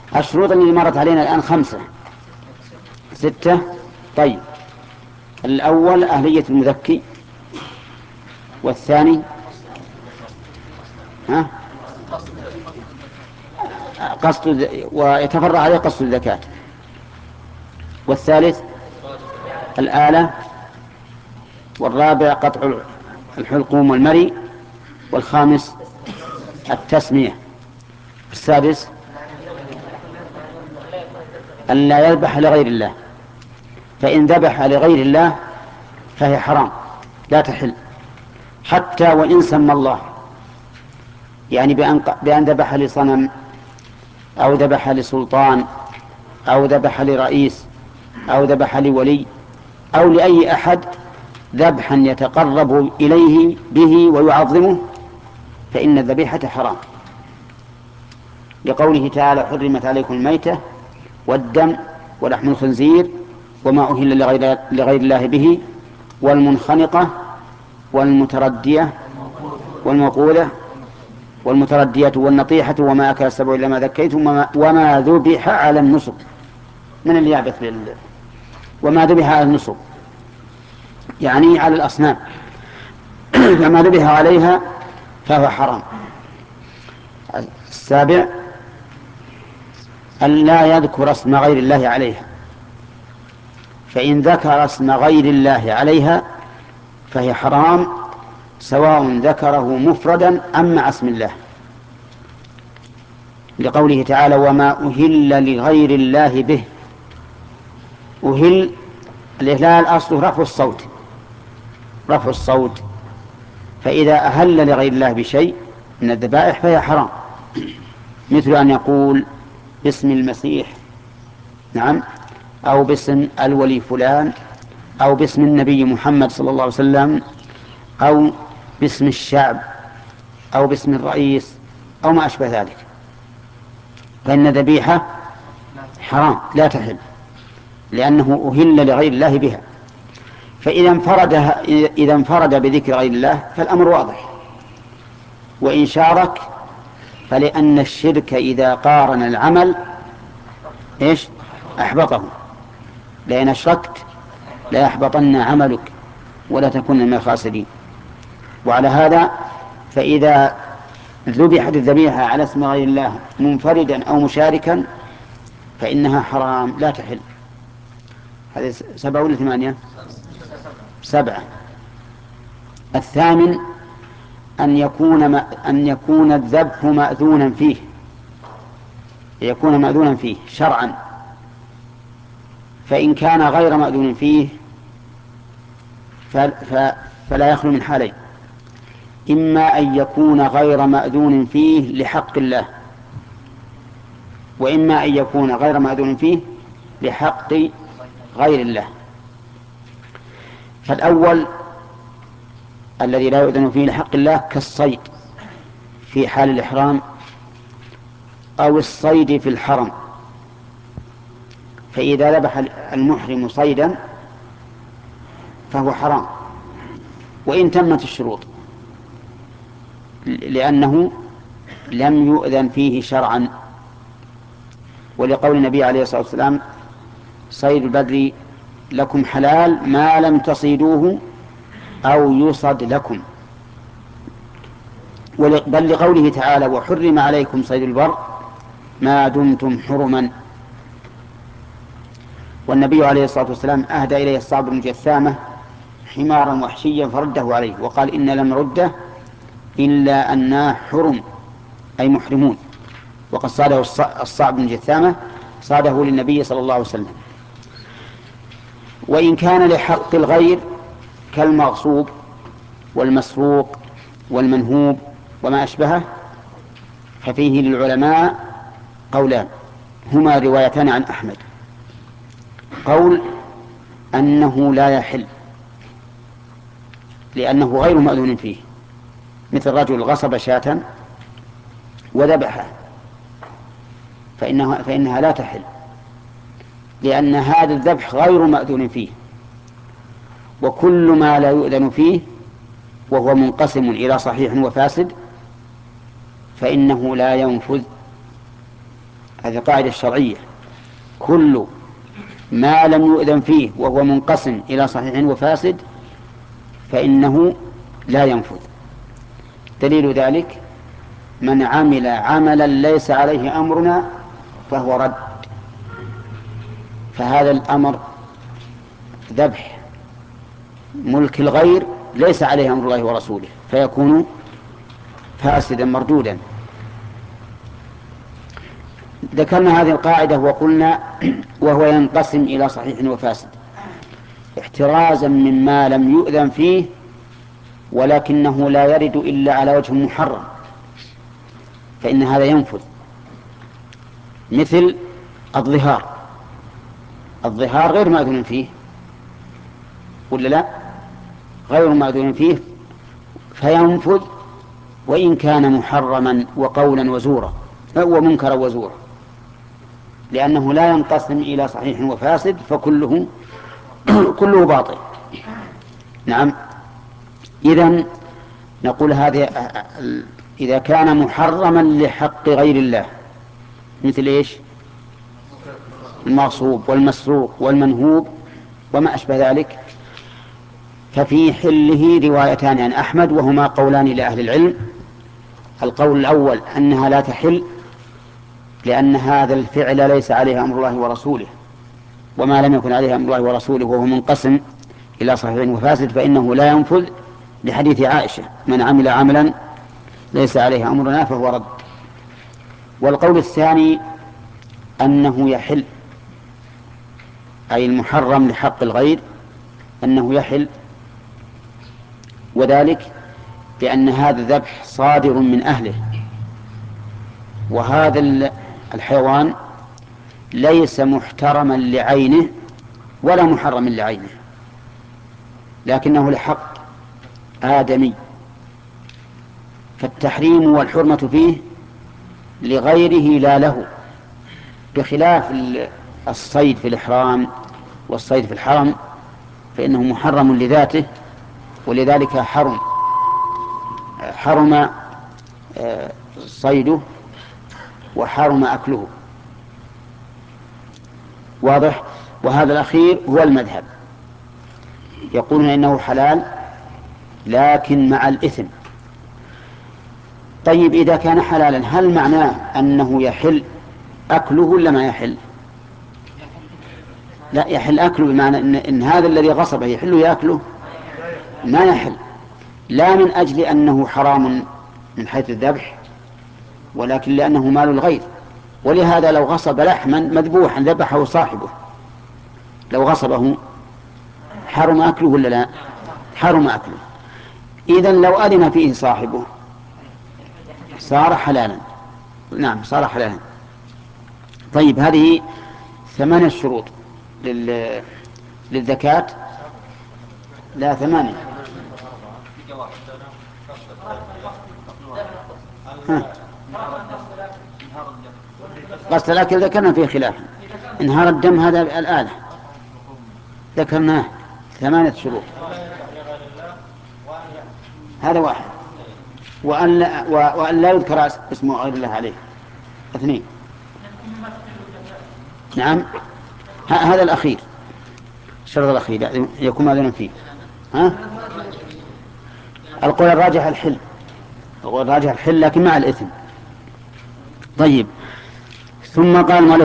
الشروط اللي مرت علينا الآن 5 6. طيب، الأول أهلية المذكي، والثاني ويتفرع عليه قصد الزكاة، والثالث الآلة، والرابع قطع الحلقوم والمري، والخامس التسمية، السادس أن لا يذبح لغير الله، فإن ذبح لغير الله فهي حرام لا تحل، حتى وإن سمى الله، يعني بأن ذبح لصنم، أو ذبح لسلطان، أو ذبح لرئيس، أو ذبح لولي، أو لأي أحد ذبحا يتقرب إليه به ويعظمه، فإن الذبيحة حرام، لقوله تعالى: حرمت عليكم الميتة والدم ولحم الخنزير وما أهل لغير الله به، والمنخنقة والمتردية والموقوذة والمتردية والنطيحة وما أكل السبع إلا ما ذكيتم وما ذبح على النصب. من اللي يعبث وما ذبح على النصب يعني على الأصنام فما ذبح عليها فهو حرام. السابع أن لا يذكر اسم غير الله عليها، فإن ذكر اسم غير الله عليها فهي حرام، سواء ذكره مفردا أم مع اسم الله، لقوله تعالى: وما أهل لغير الله به. أهل الإهلال أصله رفع الصوت، فإذا أهل لغير الله بشيء من الذبائح فهي حرام، مثل أن يقول باسم المسيح، نعم، أو باسم الولي فلان، أو باسم النبي محمد صلى الله عليه وسلم، أو باسم الشعب، أو باسم الرئيس، أو ما أشبه ذلك، فإن ذبيحة حرام لا تحل، لأنه أهل لغير الله بها. إذا انفرد بذكر غير الله فالأمر واضح، وإن شارك فلأن الشرك إذا قارن العمل أحبطه، لأن أشركت لا يحبطن عملك ولا تكون من الخاسرين. وعلى هذا فإذا ذبحت الذبيحة على اسم غير الله منفردا أو مشاركا فإنها حرام لا تحل. هذه 7 ولا 8؟ 7. الثامن أن يكون الذبح مأذونا فيه، يكون مأذونا فيه شرعا، فإن كان غير مأذون فيه فلا يخلو من حالين: إما أن يكون غير مأذون فيه لحق الله، وإما أن يكون غير مأذون فيه لحق غير الله. فالأول الذي لا يؤذن فيه لحق الله كالصيد في حال الإحرام، أو الصيد في الحرم، فإذا ذبح المحرم صيدا فهو حرام وإن تمت الشروط، لأنه لم يؤذن فيه شرعا، ولقول النبي عليه الصلاة والسلام: صيد البر لكم حلال ما لم تصيدوه أو يصد لكم، بل لقوله تعالى: وحرم عليكم صيد البر ما دمتم حرما. والنبي عليه الصلاة والسلام أهدى إليه الصعب بن جثامة حمارا وحشيا فرده عليه وقال: إن لم نرده إلا أننا حرم، أي محرمون. وقد صاده الصعب بن جثامة صاده للنبي صلى الله عليه وسلم. وإن كان لحق الغير كالمغصوب والمسروق والمنهوب وما أشبهه ففيه للعلماء قولان، هما روايتان عن أحمد: قول أنه لا يحل لأنه غير مأذون فيه، مثل رجل غصب شاة وذبحها فإنها لا تحل، لأن هذا الذبح غير مأذون فيه. وكل ما لا يؤذن فيه وهو منقسم إلى صحيح وفاسد فإنه لا ينفذ هذه قاعدة شرعية: كل ما لم يؤذن فيه وهو منقسم إلى صحيح وفاسد فإنه لا ينفذ. دليل ذلك: من عمل عملا ليس عليه أمرنا فهو رد. فهذا الأمر ذبح ملك الغير ليس عليه أمر الله ورسوله فيكون فاسدا مردودا. ذكرنا هذه القاعدة وقلنا وهو ينقسم إلى صحيح وفاسد احترازا مما لم يؤذن فيه ولكنه لا يرد إلا على وجه محرم، فإن هذا ينفذ. مثل الظهار غير مأذون فيه ولا لا؟ غير مأذون فيه فينفذ وإن كان محرما وقولا وزورا ومنكرا وزورا، لأنه لا ينقسم إلى صحيح وفاسد فكله كله باطل. نعم. إذن نقول هذه إذا كان محرما لحق غير الله مثل إيش؟ المغصوب والمسروق والمنهوب وما أشبه ذلك، ففي حله روايتان عن أحمد وهما قولان لأهل العلم. القول الأول أنها لا تحل لأن هذا الفعل ليس عليه أمر الله ورسوله، وما لم يكن عليه أمر الله ورسوله وهو منقسم إلى صحيح وفاسد فإنه لا ينفذ، لحديث عائشة: من عمل عملا ليس عليه أمرنا فهو رد. والقول الثاني أنه يحل، أي المحرم لحق الغير أنه يحل، وذلك لأن هذا الذبح صادر من أهله، وهذا الحيوان ليس محترما لعينه ولا محرما لعينه، لكنه لحق آدمي، فالتحريم والحرمة فيه لغيره لا له، بخلاف الصيد في الإحرام والصيد في الحرم فإنه محرم لذاته، ولذلك حرم صيده وحرم أكله. واضح؟ وهذا الأخير هو المذهب، يقولون إنه حلال لكن مع الإثم. طيب إذا كان حلالا هل معناه أنه يحل أكله ولا ما يحل؟ لا، يحل أكله بمعنى إن هذا الذي غصبه يحل يأكله؟ ما يحل، لا من أجل أنه حرام من حيث الذبح ولكن لأنه مال الغير. ولهذا لو غصب لحما مذبوحا ذبحه صاحبه لو غصبه حرم أكله ولا لا؟ حرم أكله. إذن لو أذن فيه صاحبه صار حلالا. نعم صار حلالا. طيب هذه 8 شروط للزكاة. لا 8. غسل الأكل ذكرنا فيه خلاف. انهار الدم هذا الآلة ذكرناه 8 شروط، هذا واحد. وأن لا يذكر اسمه غير الله عليه 2. نعم هذا الأخير، الشرط الأخير يكون ماذا فيه. القول الراجح الحل، القول الراجح الحل لكن مع الإثم. طيب ثم قال